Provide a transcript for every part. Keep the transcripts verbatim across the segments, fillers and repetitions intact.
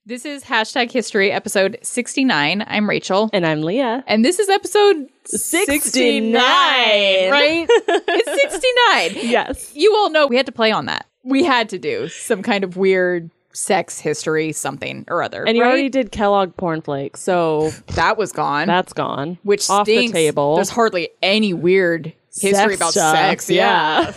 This is Hashtag History, episode sixty-nine. I'm Rachel. And I'm Leah. And this is episode sixty-nine. sixty-nine, right? It's sixty-nine. Yes. You all know we had to play on that. We had to do some kind of weird sex history, something or other. And you right? already did Kellogg Cornflakes, so that was gone. that's gone. Which off stinks. the table. There's hardly any weird history Sex about stuff, sex. Yeah.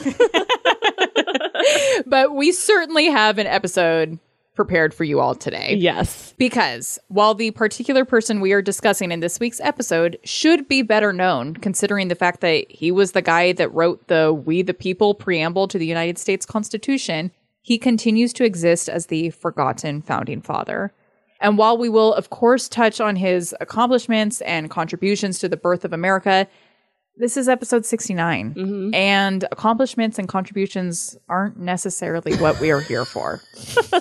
But we certainly have an episode prepared for you all today. Yes. Because while the particular person we are discussing in this week's episode should be better known, considering the fact that he was the guy that wrote the We the People preamble to the United States Constitution, he continues to exist as the forgotten founding father. And while we will, of course, touch on his accomplishments and contributions to the birth of America, this is episode sixty-nine. Mm-hmm. And accomplishments and contributions aren't necessarily what we are here for. So,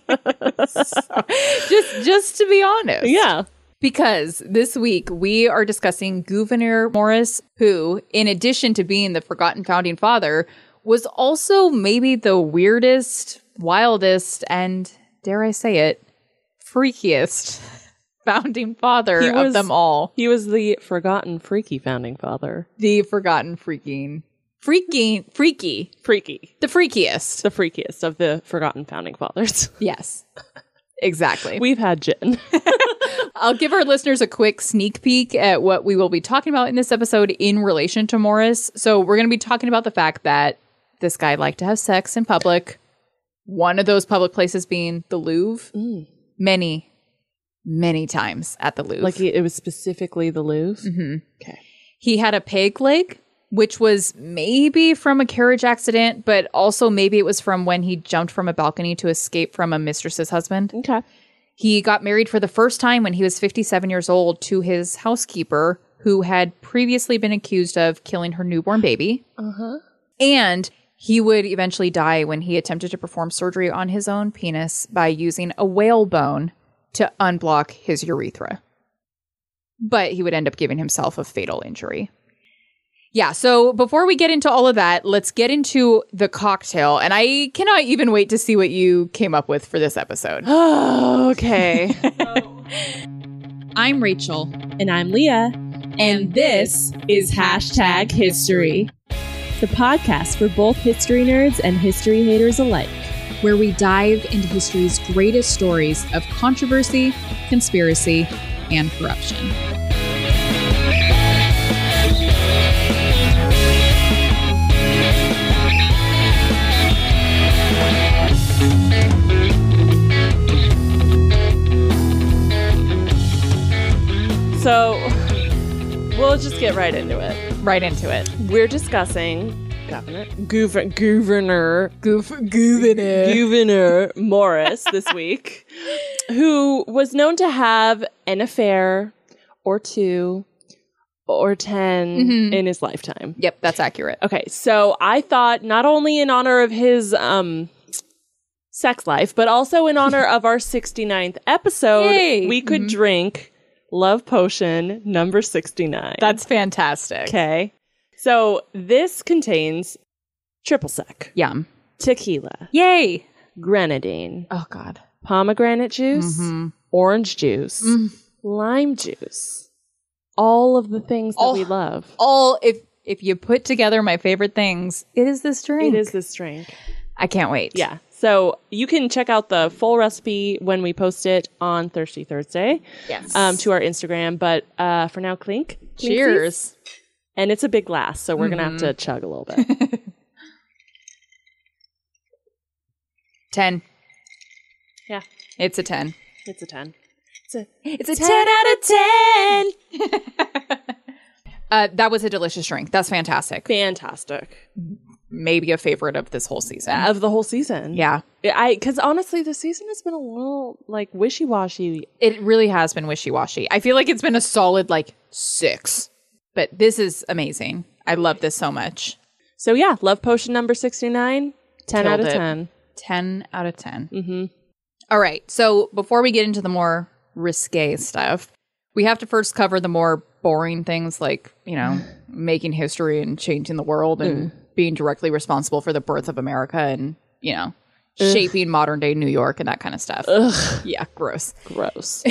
just, just to be honest. Yeah. Because this week we are discussing Gouverneur Morris, who, in addition to being the forgotten founding father, was also maybe the weirdest, wildest, and, dare I say it, freakiest founding father He of was- them all. He was the forgotten freaky founding father. The forgotten freaking, freaking, freaky, Freaky. the freakiest. The freakiest of the forgotten founding fathers. Yes, exactly. We've had Jen. I'll give our listeners a quick sneak peek at what we will be talking about in this episode in relation to Morris. So we're going to be talking about the fact that this guy liked to have sex in public. One of those public places being the Louvre. Mm. Many, many times at the Louvre. Like it was specifically the Louvre? Mm-hmm. Okay. He had a peg leg, which was maybe from a carriage accident, but also maybe it was from when he jumped from a balcony to escape from a mistress's husband. Okay. He got married for the first time when he was fifty-seven years old to his housekeeper, who had previously been accused of killing her newborn baby. Uh-huh. And he would eventually die when he attempted to perform surgery on his own penis by using a whalebone to unblock his urethra. But he would end up giving himself a fatal injury. Yeah, so before we get into all of that, let's get into the cocktail. And I cannot even wait to see what you came up with for this episode. Oh, okay. I'm Rachel. And I'm Leah. And this is Hashtag History, The podcast for both history nerds and history haters alike. where we dive into history's greatest stories of controversy, conspiracy, and corruption. So, we'll just get right into it. Right into it. We're discussing Governor Governor Governor Goof, Gouverneur. Gouverneur Morris this week, who was known to have an affair or two or ten Mhm. in his lifetime. Yep, that's accurate. Okay, so I thought not only in honor of his um sex life, but also in honor of our sixty-ninth episode, Yay. we could Mhm. drink Love Potion number sixty-nine. That's fantastic. okay. So this contains triple sec, Yum. tequila, Yay. grenadine, Oh, God. pomegranate juice, Mhm. orange juice, Mm. lime juice. All of the things that All- we love. All, if if you put together my favorite things, it is this drink. It is this drink. I can't wait. Yeah. So you can check out the full recipe when we post it on Thirsty Thursday Yes. um, to our Instagram. But uh, for now, clink. Clinksies. Cheers. And it's a big glass, so we're going to have to chug a little bit. ten. Yeah. It's a ten. It's a ten. It's a It's a ten out of ten. Uh, that was a delicious drink. That's fantastic. Fantastic. Maybe a favorite of this whole season. Of the whole season. Yeah. I Because honestly, the season has been a little, like, wishy-washy. It really has been wishy-washy. I feel like it's been a solid, like, six. But this is amazing. I love this so much. So yeah, Love Potion number sixty-nine, ten out Killed of it. ten. ten out of ten. Mm-hmm. All right. So before we get into the more risque stuff, we have to first cover the more boring things like, you know, making history and changing the world and being directly responsible for the birth of America and, you know, shaping modern day New York and that kind of stuff. Ugh. Yeah, gross. Gross.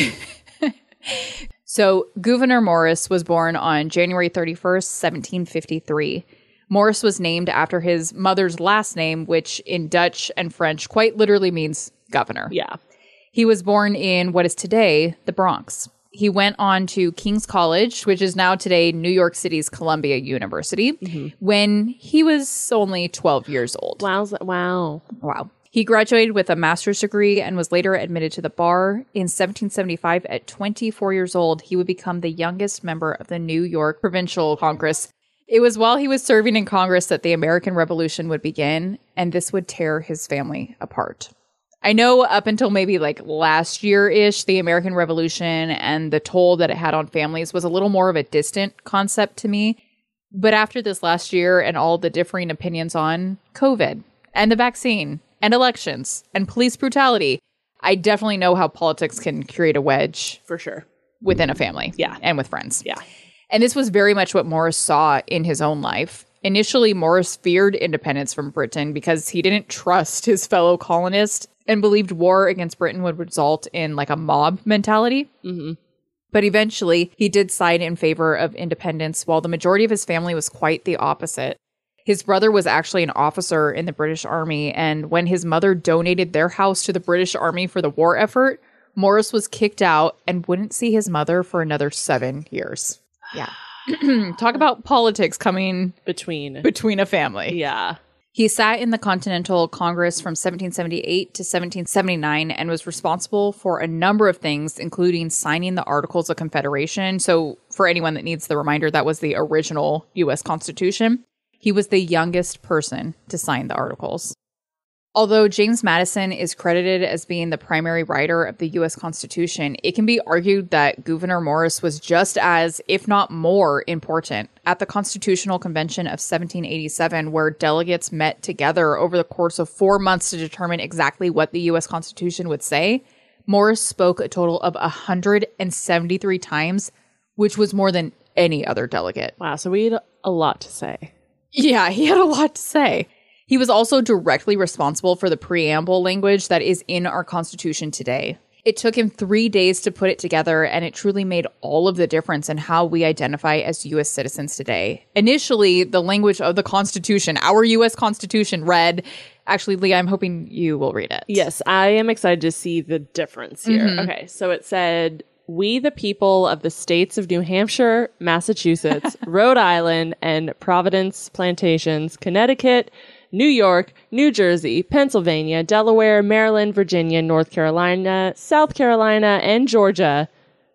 So Gouverneur Morris was born on January thirty-first, seventeen fifty-three. Morris was named after his mother's last name, which in Dutch and French quite literally means governor. Yeah. He was born in what is today the Bronx. He went on to King's College, which is now today New York City's Columbia University, mm-hmm. when he was only twelve years old. Wow. Wow. Wow. He graduated with a master's degree and was later admitted to the bar. In seventeen seventy-five, at twenty-four years old, he would become the youngest member of the New York Provincial Congress. It was while he was serving in Congress that the American Revolution would begin, and this would tear his family apart. I know up until maybe like last year-ish, the American Revolution and the toll that it had on families was a little more of a distant concept to me. But after this last year and all the differing opinions on COVID and the vaccine and elections and police brutality, I definitely know how politics can create a wedge. For sure. Within a family. Yeah. And with friends. Yeah. And this was very much what Morris saw in his own life. Initially, Morris feared independence from Britain because he didn't trust his fellow colonists and believed war against Britain would result in like a mob mentality. Mm-hmm. But eventually, he did side in favor of independence, while the majority of his family was quite the opposite. His brother was actually an officer in the British Army, and when his mother donated their house to the British Army for the war effort, Morris was kicked out and wouldn't see his mother for another seven years. Yeah. Talk about politics coming between between a family. Yeah. He sat in the Continental Congress from seventeen seventy-eight to seventeen seventy-nine and was responsible for a number of things, including signing the Articles of Confederation. So for anyone that needs the reminder, that was the original U S Constitution. He was the youngest person to sign the Articles. Although James Madison is credited as being the primary writer of the U S Constitution, it can be argued that Gouverneur Morris was just as, if not more, important. At the Constitutional Convention of seventeen eighty-seven, where delegates met together over the course of four months to determine exactly what the U S Constitution would say, Morris spoke a total of one hundred seventy-three times, which was more than any other delegate. Wow, so we had a lot to say. Yeah, he had a lot to say. He was also directly responsible for the preamble language that is in our Constitution today. It took him three days to put it together, and it truly made all of the difference in how we identify as U S citizens today. Initially, the language of the Constitution, our U S Constitution, read... Actually, Leah, I'm hoping you will read it. Yes, I am excited to see the difference here. Mm-hmm. Okay, so it said... We, the people of the states of New Hampshire, Massachusetts, Rhode Island, and Providence Plantations, Connecticut, New York, New Jersey, Pennsylvania, Delaware, Maryland, Virginia, North Carolina, South Carolina, and Georgia,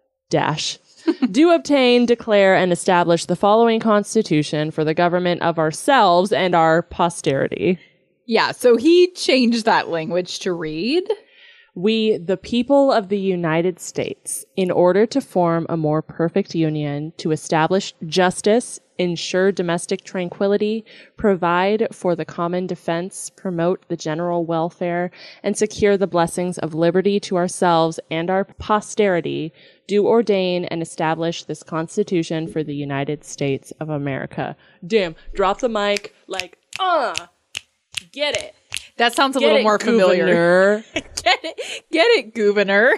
dash, do obtain, declare, and establish the following constitution for the government of ourselves and our posterity. Yeah, so he changed that language to read... We, the people of the United States, in order to form a more perfect union, to establish justice, ensure domestic tranquility, provide for the common defense, promote the general welfare, and secure the blessings of liberty to ourselves and our posterity, do ordain and establish this Constitution for the United States of America. Damn, drop the mic, like, uh, get it. That sounds a Get little it, more familiar. Get it, get it, Gouverneur.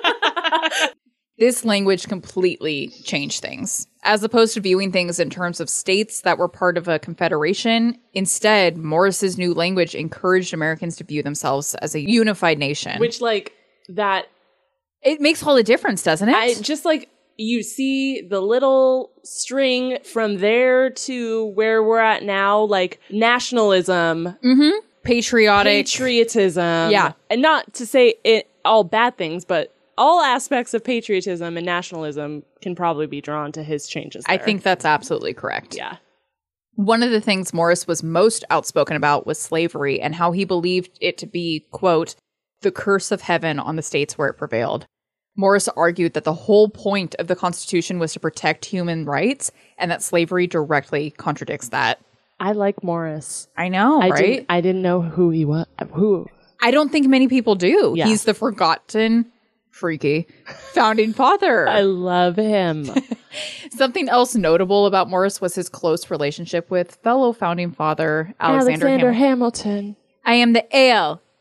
This language completely changed things. As opposed to viewing things in terms of states that were part of a confederation, instead, Morris's new language encouraged Americans to view themselves as a unified nation. Which, like, that... It makes all the difference, doesn't it? I just, like, you see the little string from there to where we're at now, like, nationalism... Mm-hmm. Patriotic. Patriotism. Yeah. And not to say it all bad things, but all aspects of patriotism and nationalism can probably be drawn to his changes there. I think that's absolutely correct. Yeah. One of the things Morris was most outspoken about was slavery and how he believed it to be, quote, the curse of heaven on the states where it prevailed. Morris argued that the whole point of the Constitution was to protect human rights and that slavery directly contradicts that. I like Morris. I know, I right? Didn't, I didn't know who he was. Who? I don't think many people do. Yeah. He's the forgotten, freaky founding father. I love him. Something else notable about Morris was his close relationship with fellow founding father Alexander, Alexander Hamilton. Hamilton. I am the ale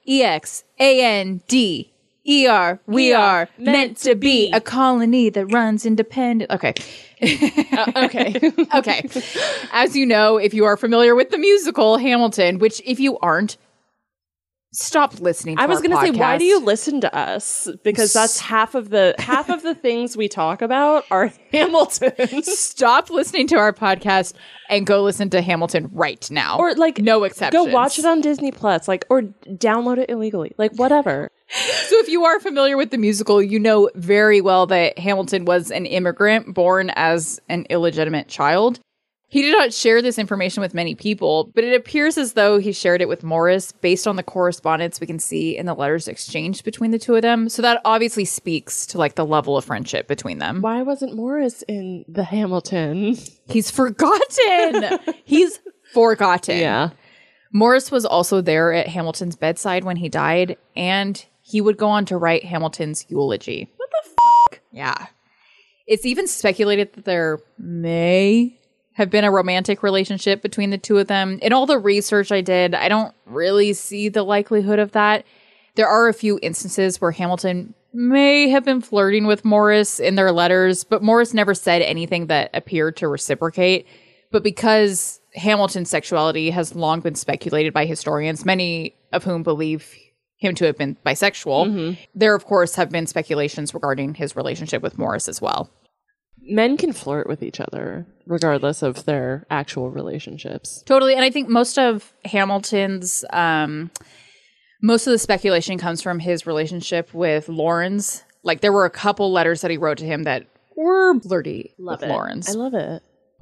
E X A N D E R. We are meant to be a colony that runs independent. Okay. uh, okay. Okay. As you know, if you are familiar with the musical Hamilton, which if you aren't, stop listening to I was our going to say, why podcast. do you listen to us? Because that's half of the half of the things we talk about are Hamilton. Stop listening to our podcast and go listen to Hamilton right now. Or like no exceptions. Go watch it on Disney Plus, like, or download it illegally, like whatever. So if you are familiar with the musical, you know very well that Hamilton was an immigrant born as an illegitimate child. He did not share this information with many people, but it appears as though he shared it with Morris based on the correspondence we can see in the letters exchanged between the two of them. So that obviously speaks to like the level of friendship between them. Why wasn't Morris in the Hamilton? He's forgotten. He's forgotten. Yeah. Morris was also there at Hamilton's bedside when he died, and he would go on to write Hamilton's eulogy. What the fuck? Yeah. It's even speculated that there may have been a romantic relationship between the two of them. In all the research I did, I don't really see the likelihood of that. There are a few instances where Hamilton may have been flirting with Morris in their letters, but Morris never said anything that appeared to reciprocate. But because Hamilton's sexuality has long been speculated by historians, many of whom believe him to have been bisexual, mm-hmm. there, of course, have been speculations regarding his relationship with Morris as well. Men can flirt with each other regardless of their actual relationships. Totally. And I think most of Hamilton's, um, most of the speculation comes from his relationship with Laurens. Like there were a couple letters that he wrote to him that were flirty love with it. Laurens. I love it.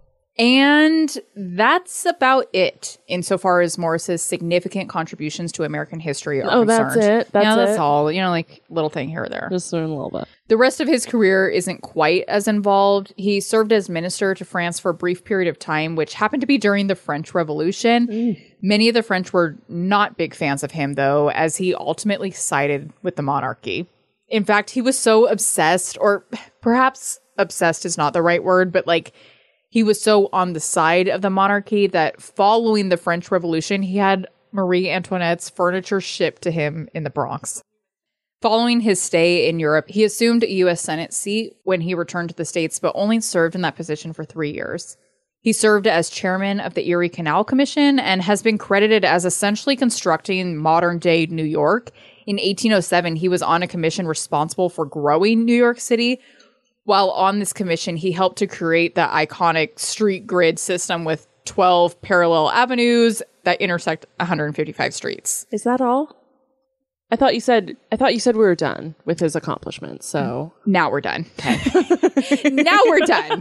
And that's about it insofar as Morris's significant contributions to American history are oh, concerned. that's it? That's yeah, that's it? all. You know, like little thing here or there. Just learn a little bit. The rest of his career isn't quite as involved. He served as minister to France for a brief period of time, which happened to be during the French Revolution. Mm. Many of the French were not big fans of him, though, as he ultimately sided with the monarchy. In fact, he was so obsessed, or perhaps obsessed is not the right word, but like he was so on the side of the monarchy that following the French Revolution, he had Marie Antoinette's furniture shipped to him in the Bronx. Following his stay in Europe, he assumed a U S Senate seat when he returned to the States, but only served in that position for three years. He served as chairman of the Erie Canal Commission and has been credited as essentially constructing modern-day New York. In eighteen oh seven, he was on a commission responsible for growing New York City. While on this commission, he helped to create the iconic street grid system with twelve parallel avenues that intersect one hundred fifty-five streets. Is that all? I thought you said I thought you said we were done with his accomplishments. So now we're done. Okay. Now we're done.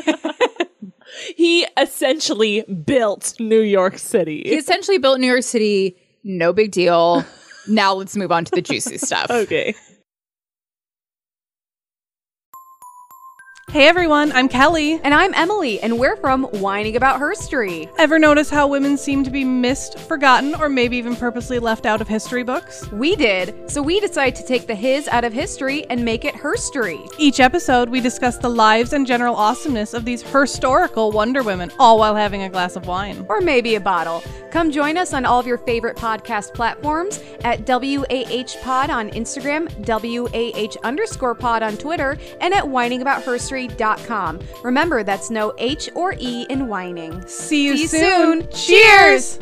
He essentially built New York City. He essentially built New York City. No big deal. Now let's move on to the juicy stuff. Okay. Hey everyone, I'm Kelly. And I'm Emily, and we're from Whining About Herstory. Ever notice how women seem to be missed, forgotten, or maybe even purposely left out of history books? We did, so we decided to take the his out of history and make it herstory. Each episode, we discuss the lives and general awesomeness of these historical Wonder Women, all while having a glass of wine. Or maybe a bottle. Come join us on all of your favorite podcast platforms at W A H Pod on Instagram, W A H underscore pod on Twitter, and at whining about herstory dot com. Remember, that's no H or E in whining. See you, See you soon. soon. Cheers!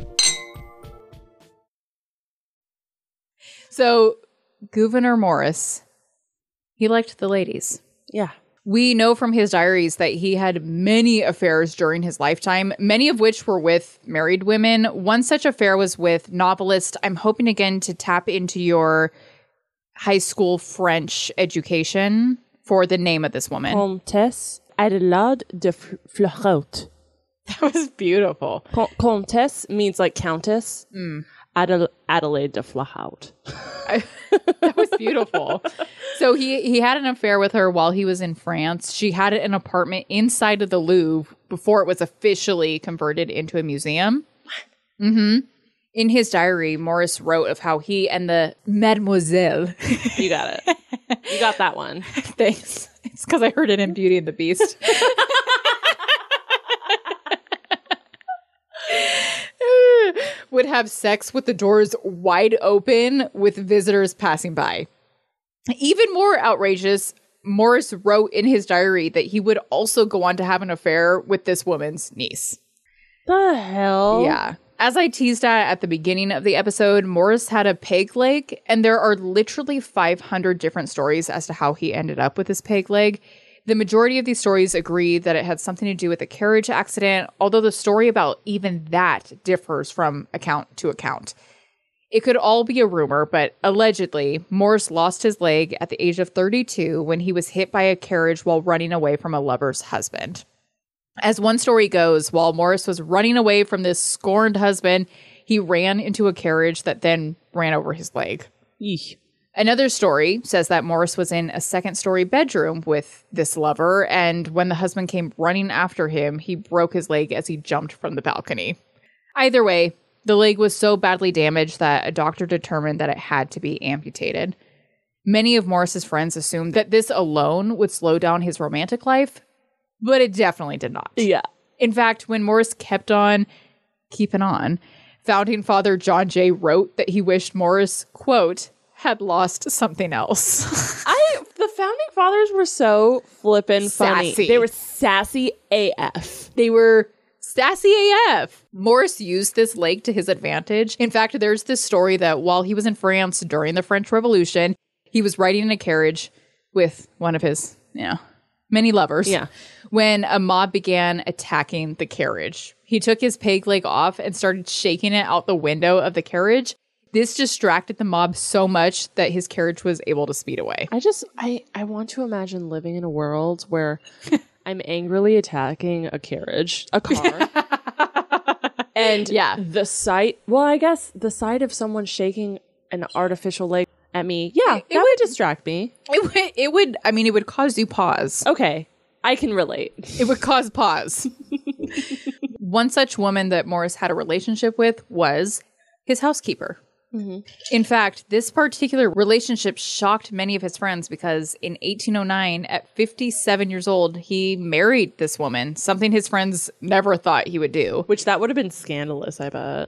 So, Gouverneur Morris, he liked the ladies. Yeah. We know from his diaries that he had many affairs during his lifetime, many of which were with married women. One such affair was with novelist. I'm hoping again to tap into your high school French education for the name of this woman. Comtesse Adelaide de Fleurot. That was beautiful. Com- Comtesse means like countess. Mm. Adel- Adelaide de Fleurot. That was beautiful. So he, he had an affair with her while he was in France. She had an apartment inside of the Louvre before it was officially converted into a museum. What? Mm-hmm. In his diary, Morris wrote of how he and the Mademoiselle. You got it. You got that one. Thanks. It's because I heard it in Beauty and the Beast. would have sex with the doors wide open with visitors passing by. Even more outrageous, Morris wrote in his diary that he would also go on to have an affair with this woman's niece. The hell? Yeah. As I teased at at the beginning of the episode, Morris had a peg leg, and there are literally five hundred different stories as to how he ended up with his peg leg. The majority of these stories agree that it had something to do with a carriage accident, although the story about even that differs from account to account. It could all be a rumor, but allegedly, Morris lost his leg at the age of thirty-two when he was hit by a carriage while running away from a lover's husband. As one story goes, while Morris was running away from this scorned husband, he ran into a carriage that then ran over his leg. Eesh. Another story says that Morris was in a second-story bedroom with this lover, and when the husband came running after him, he broke his leg as he jumped from the balcony. Either way, the leg was so badly damaged that a doctor determined that it had to be amputated. Many of Morris's friends assumed that this alone would slow down his romantic life, but it definitely did not. Yeah. In fact, when Morris kept on keeping on, founding father John Jay wrote that he wished Morris, quote, had lost something else. I the founding fathers were so flippin' funny. Sassy. They were sassy A F. They were sassy A F. Morris used this leg to his advantage. In fact, there's this story that while he was in France during the French Revolution, he was riding in a carriage with one of his, you know, many lovers. Yeah. When a mob began attacking the carriage. He took his peg leg off and started shaking it out the window of the carriage. This distracted the mob so much that his carriage was able to speed away. I just, I, I want to imagine living in a world where I'm angrily attacking a carriage, a car. And Yeah. the sight, well, I guess the sight of someone shaking an artificial leg at me, yeah, It that would distract me. It would, it would, I mean, it would cause you pause. Okay, I can relate. It would cause pause. One such woman that Morris had a relationship with was his housekeeper. Mm-hmm. In fact, this particular relationship shocked many of his friends because in eighteen oh nine, at fifty-seven years old, he married this woman, something his friends never thought he would do. Which that would have been scandalous, I bet.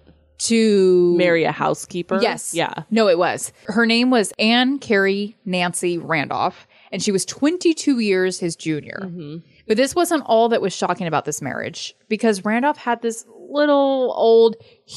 To Marry a housekeeper? Yes. Yeah. No, it was. Her name was Anne Carrie Nancy Randolph, and she was twenty-two years his junior. Mm-hmm. But this wasn't all that was shocking about this marriage, because Randolph had this little old,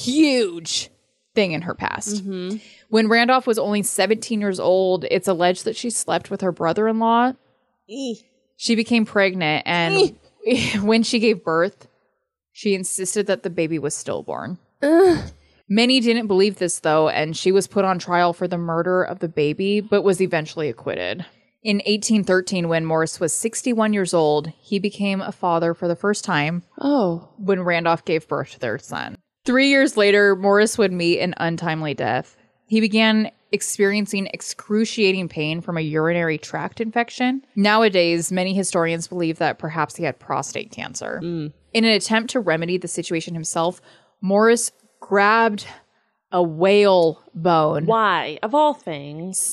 huge thing in her past. Mm-hmm. When Randolph was only seventeen years old, it's alleged that she slept with her brother-in-law. E. She became pregnant, and e. when she gave birth, she insisted that the baby was stillborn. Ugh. Many didn't believe this, though, and she was put on trial for the murder of the baby, but was eventually acquitted. In eighteen thirteen, when Morris was sixty-one years old, he became a father for the first time. Oh. When Randolph gave birth to their son. Three years later, Morris would meet an untimely death. He began experiencing excruciating pain from a urinary tract infection. Nowadays, many historians believe that perhaps he had prostate cancer. Mm. In an attempt to remedy the situation himself, Morris grabbed a whale bone. Why? Of all things.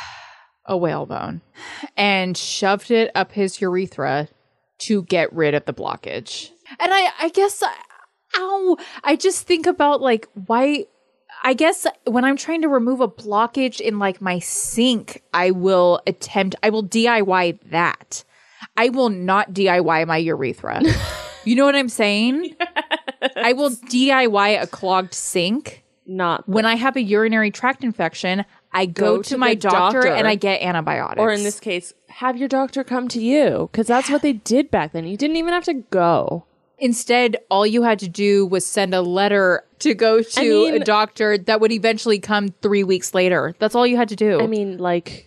A whale bone. And shoved it up his urethra to get rid of the blockage. And I, I guess, ow, I just think about like, why, I guess when I'm trying to remove a blockage in like my sink, I will attempt, I will D I Y that. I will not D I Y my urethra. You know what I'm saying? I will D I Y a clogged sink. Not when I have a urinary tract infection, I go, go to, to my doctor, doctor and I get antibiotics. Or in this case, have your doctor come to you, because that's what they did back then. You didn't even have to go. Instead, all you had to do was send a letter to go to I mean, a doctor that would eventually come three weeks later. That's all you had to do. I mean, like,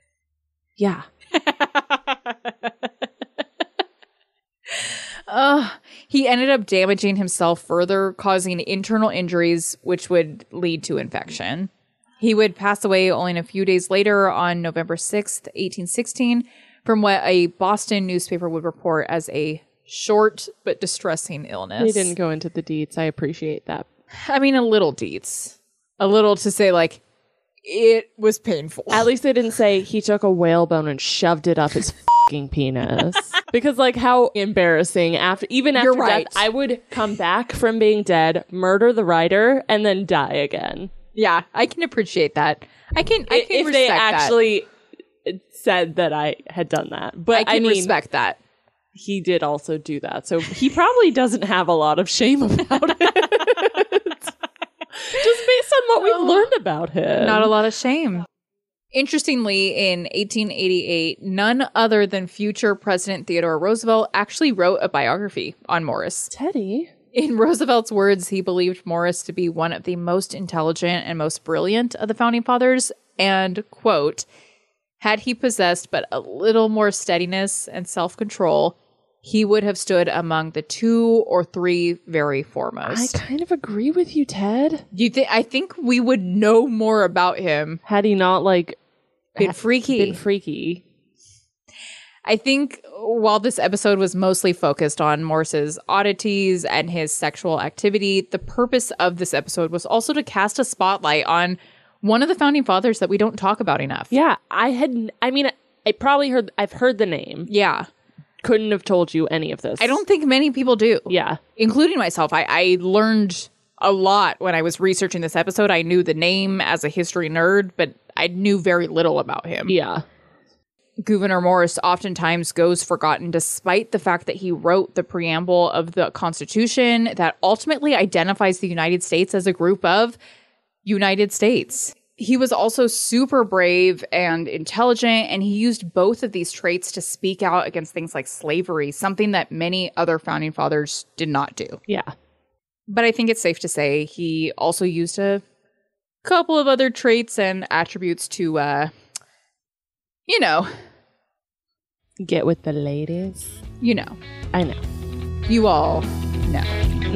yeah. Uh, he ended up damaging himself further, causing internal injuries, which would lead to infection. He would pass away only a few days later on November sixth, eighteen sixteen, from what a Boston newspaper would report as a short but distressing illness. They didn't go into the deets. I appreciate that. I mean, a little deets. A little to say, like, it was painful. At least they didn't say he took a whalebone and shoved it up his fucking penis. Because, like, how embarrassing. After Even after You're right. death, I would come back from being dead, murder the writer, and then die again. Yeah, I can appreciate that. I can, I can if respect they that. actually said that I had done that. But I can I mean, respect that. he did also do that. So he probably doesn't have a lot of shame about it. Just based on what we've learned about him. Not a lot of shame. Interestingly, in eighteen eighty-eight, none other than future President Theodore Roosevelt actually wrote a biography on Morris. Teddy. In Roosevelt's words, he believed Morris to be one of the most intelligent and most brilliant of the Founding Fathers, and, quote, had he possessed but a little more steadiness and self-control, he would have stood among the two or three very I foremost. kind of agree with you, Ted. You think? I think we would know more about him. Had he not, like, Been freaky. been freaky. I think while this episode was mostly focused on Morse's oddities and his sexual activity, the purpose of this episode was also to cast a spotlight on one of the Founding Fathers that we don't talk about enough. Yeah, I had, I mean, I probably heard, I've heard the name. Yeah. Couldn't have told you any of this. I don't think many people do. Yeah. Including myself. I, I learned a lot when I was researching this episode. I knew the name as a history nerd, but I knew very little about him. Yeah. Gouverneur Morris oftentimes goes forgotten despite the fact that he wrote the preamble of the Constitution that ultimately identifies the United States as a group of United States. He was also super brave and intelligent, and he used both of these traits to speak out against things like slavery, something that many other Founding Fathers did not do. Yeah. But I think it's safe to say he also used a couple of other traits and attributes to, uh, you know, Get with the ladies. you know, I know. you all know.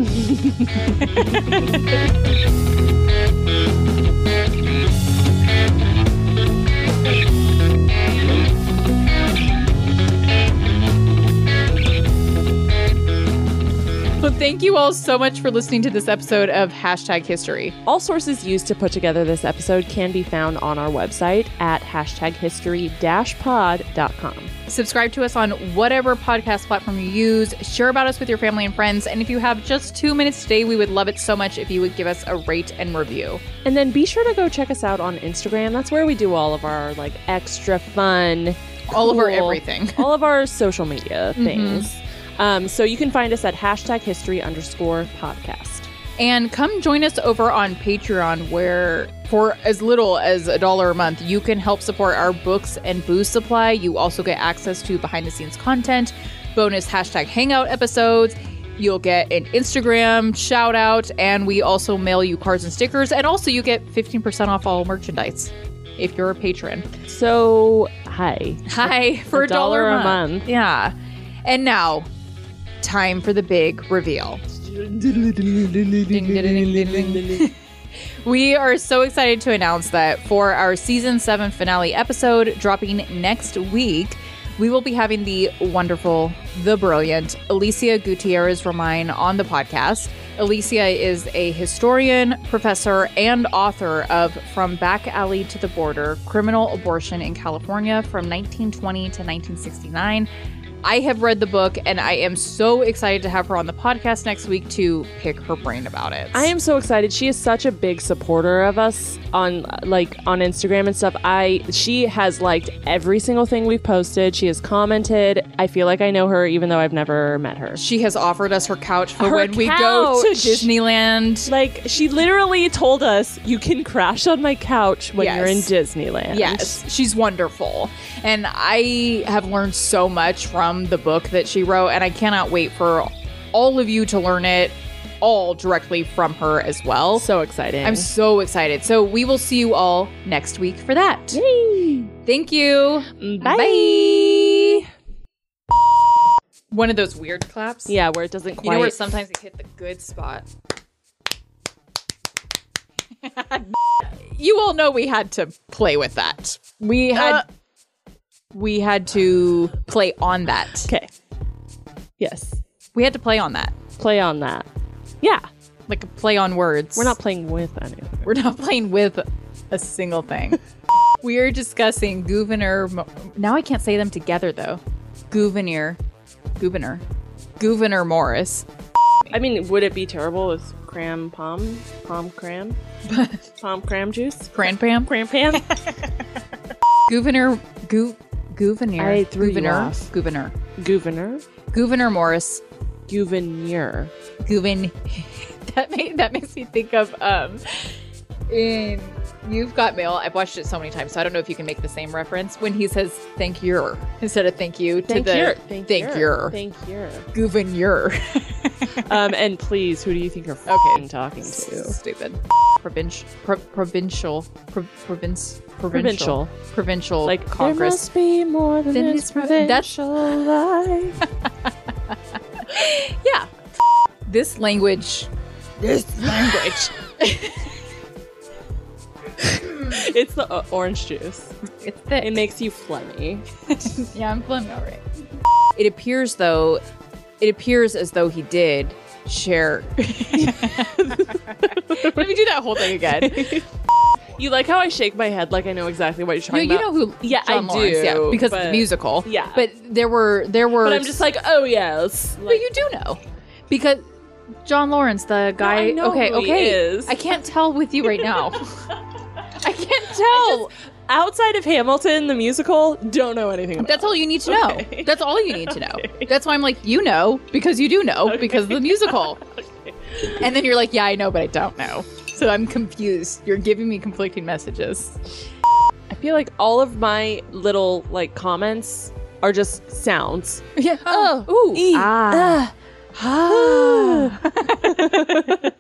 Well, thank you all so much for listening to this episode of Hashtag History. All sources used to put together this episode can be found on our website at hashtag history dash pod dot com. Subscribe to us on whatever podcast platform you use. Share about us with your family and friends. And if you have just two minutes today, we would love it so much if you would give us a rate and review. And then be sure to go check us out on Instagram. That's where we do all of our like extra fun, All of our cool- everything. all of our social media things. Um, so you can find us at hashtag history underscore podcast. And come join us over on Patreon, where for as little as a dollar a month, you can help support our books and booze supply. You also get access to behind the scenes content, bonus hashtag hangout episodes. You'll get an Instagram shout out, and we also mail you cards and stickers. And also you get fifteen percent off all merchandise if you're a patron. So, hi. Hi, for a, dollar, dollar a a month. month. Yeah. And now, time for the big reveal. Ding, ding, ding, ding, ding. We are so excited to announce that for our season seven finale episode dropping next week, we will be having the wonderful, the brilliant Alicia Gutierrez Romine on the podcast. Alicia is a historian, professor, and author of From Back Alley to the Border, Criminal Abortion in California from nineteen twenty to nineteen sixty-nine. I have read the book, and I am so excited to have her on the podcast next week to pick her brain about it. I am so excited. She is such a big supporter of us on like on Instagram and stuff. I she has liked every single thing we've posted. She has commented. I feel like I know her even though I've never met her. She has offered us her couch for Her when we go to couch. Disneyland. Like she literally told us you can crash on my couch when Yes. you're in Disneyland. Yes, she's wonderful. And I have learned so much from the book that she wrote, and I cannot wait for all of you to learn it all directly from her as well. So exciting. I'm so excited. So we will see you all next week for that. Yay. Thank you. Bye. Bye. One of those weird claps. Yeah, where it doesn't quite. You know where sometimes you hit the good spot. You all know we had to play with that. We had Uh. we had to play on that. Okay. Yes. We had to play on that. Play on that. Yeah. Like a play on words. We're not playing with anything. We're not playing with a single thing. We are discussing Gouverneur Mo- now I can't say them together though. Gouverneur. Gouverneur. Gouverneur Morris. I mean, would it be terrible with cram pom? Pom cram? Pom cram juice? Cran Pam? Cram pam? Gouverneur. Gou. Gouverneur. I threw you Gouverneur. off. Gouverneur. Gouverneur? Gouverneur Morris. Gouverneur. Gouvern. that made that makes me think of um in You've Got Mail. I've watched it so many times, so I don't know if you can make the same reference when he says "thank you" instead of "thank you" to Thank the you. "thank, Thank you." you. Thank you. Gouverneur. Um, and please, who do you think you're Okay. fucking talking to? Stupid. Provincial. Pro- provincial. Pro- province. Provincial. Provincial. Provincial. Like, there Congress. must be more than Than this this provi- that's- provincial life. Yeah. This language. This language. It's the uh, orange juice. It's thick. It makes you phlegmy. Yeah, I'm phlegmy, all right. It appears, though, it appears as though he did share. Let me do that whole thing again. You like how I shake my head like I know exactly what you're No, talking you about? know who? Yeah, I John Lawrence, do, yeah, because of but- the musical. yeah. but there were there were. But I'm just like, oh yes. but Like, you do know because John Lawrence, the guy. I know okay, who he okay. is. I can't tell with you right now. I can't tell. outside of Hamilton, the musical, don't know anything about That's all you need to know. Okay. That's all you need to know. Okay. That's why I'm like, you know, because you do know, Okay. because of the musical. Okay. And then you're like, yeah, I know, but I don't know. So I'm confused. You're giving me conflicting messages. I feel like all of my little like comments are just sounds. Yeah. Oh, ooh. E, Ah. ah, ah.